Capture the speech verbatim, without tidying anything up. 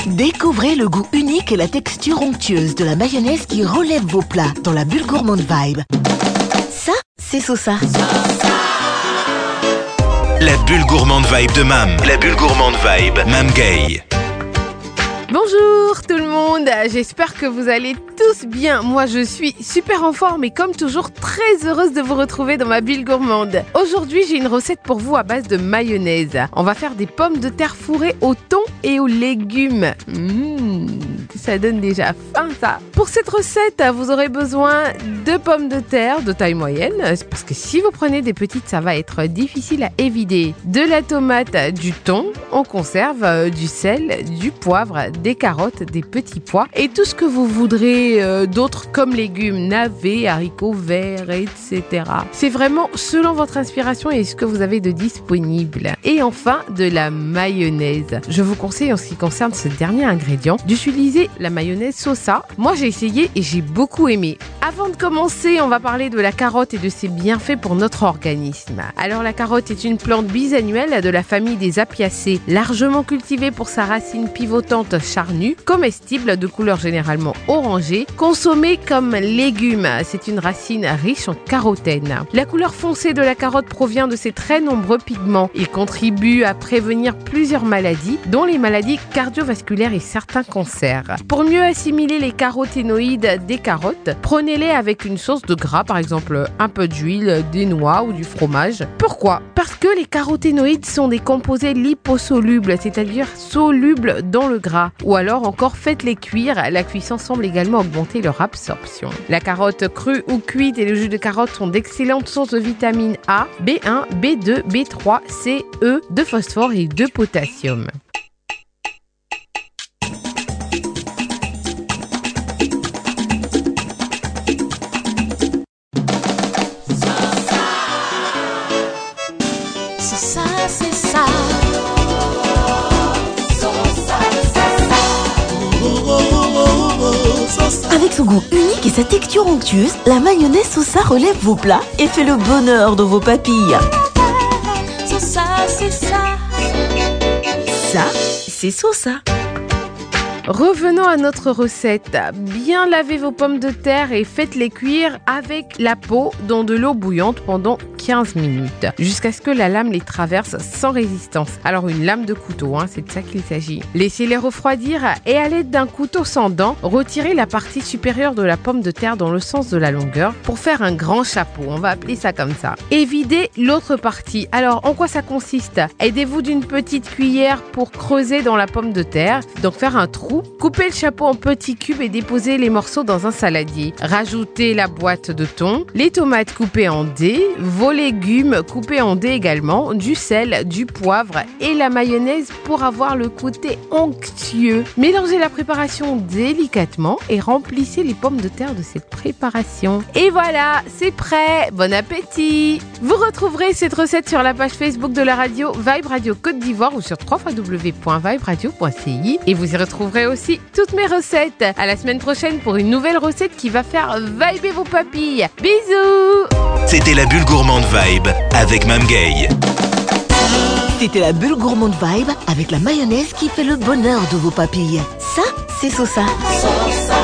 Découvrez le goût unique et la texture onctueuse de la mayonnaise qui relève vos plats dans la bulle gourmande Vibe. Ça, c'est Sosa. La bulle gourmande Vibe de Mam. La bulle gourmande Vibe, Mam Gay. Bonjour tout le monde, j'espère que vous allez tous bien. Moi je suis super en forme et comme toujours très heureuse de vous retrouver dans ma bulle gourmande. Aujourd'hui j'ai une recette pour vous à base de mayonnaise. On va faire des pommes de terre fourrées au thon et aux légumes. Mmh, ça donne déjà faim ça. Pour cette recette vous aurez besoin de pommes de terre de taille moyenne, parce que si vous prenez des petites ça va être difficile à évider. De la tomate, du thon en conserve, du sel, du poivre, des carottes, des petits pois et tout ce que vous voudrez euh, d'autres comme légumes, navets, haricots verts, et cetera. C'est vraiment selon votre inspiration et ce que vous avez de disponible. Et enfin, de la mayonnaise. Je vous conseille en ce qui concerne ce dernier ingrédient d'utiliser la mayonnaise Sosa. Moi, j'ai essayé et j'ai beaucoup aimé. Avant de commencer, on va parler de la carotte et de ses bienfaits pour notre organisme. Alors, la carotte est une plante bisannuelle de la famille des Apiacées, largement cultivée pour sa racine pivotante charnue, comestible de couleur généralement orangée, consommée comme légume. C'est une racine riche en carotène. La couleur foncée de la carotte provient de ses très nombreux pigments. Il contribue à prévenir plusieurs maladies, dont les maladies cardiovasculaires et certains cancers. Pour mieux assimiler les caroténoïdes des carottes, prenez-les avec une sauce de gras, par exemple un peu d'huile, des noix ou du fromage. Pourquoi ? Parce que les caroténoïdes sont des composés liposolubles, c'est-à-dire solubles dans le gras. Ou alors encore faites-les cuire, la cuisson semble également augmenter leur absorption. La carotte crue ou cuite et le jus de carotte sont d'excellentes sources de vitamine A, B un, B deux, B trois, C, E, de phosphore et de potassium. Avec son goût unique et sa texture onctueuse, la mayonnaise Sosa relève vos plats et fait le bonheur de vos papilles. Sosa, c'est ça. Ça, c'est Sosa. Revenons à notre recette. Bien lavez vos pommes de terre et faites-les cuire avec la peau dans de l'eau bouillante pendant quinze minutes, jusqu'à ce que la lame les traverse sans résistance. Alors une lame de couteau, hein, c'est de ça qu'il s'agit. Laissez-les refroidir et à l'aide d'un couteau sans dents, retirez la partie supérieure de la pomme de terre dans le sens de la longueur pour faire un grand chapeau, on va appeler ça comme ça. Et videz l'autre partie. Alors en quoi ça consiste ? Aidez-vous d'une petite cuillère pour creuser dans la pomme de terre, donc faire un trou. Coupez le chapeau en petits cubes et déposez les morceaux dans un saladier. Rajoutez la boîte de thon, les tomates coupées en dés, vos légumes coupés en dés également, du sel, du poivre et la mayonnaise pour avoir le côté onctueux. Mélangez la préparation délicatement et remplissez les pommes de terre de cette préparation. Et voilà, c'est prêt. Bon appétit. Vous retrouverez cette recette sur la page Facebook de la radio Vibe Radio Côte d'Ivoire ou sur w w w point vibe radio point c i et vous y retrouverez aussi toutes mes recettes. À la semaine prochaine pour une nouvelle recette qui va faire vibrer vos papilles. Bisous. C'était la bulle gourmande Vibe avec Mam Gay. C'était la bulle gourmande Vibe avec la mayonnaise qui fait le bonheur de vos papilles. Ça, c'est Sosa. Sosa.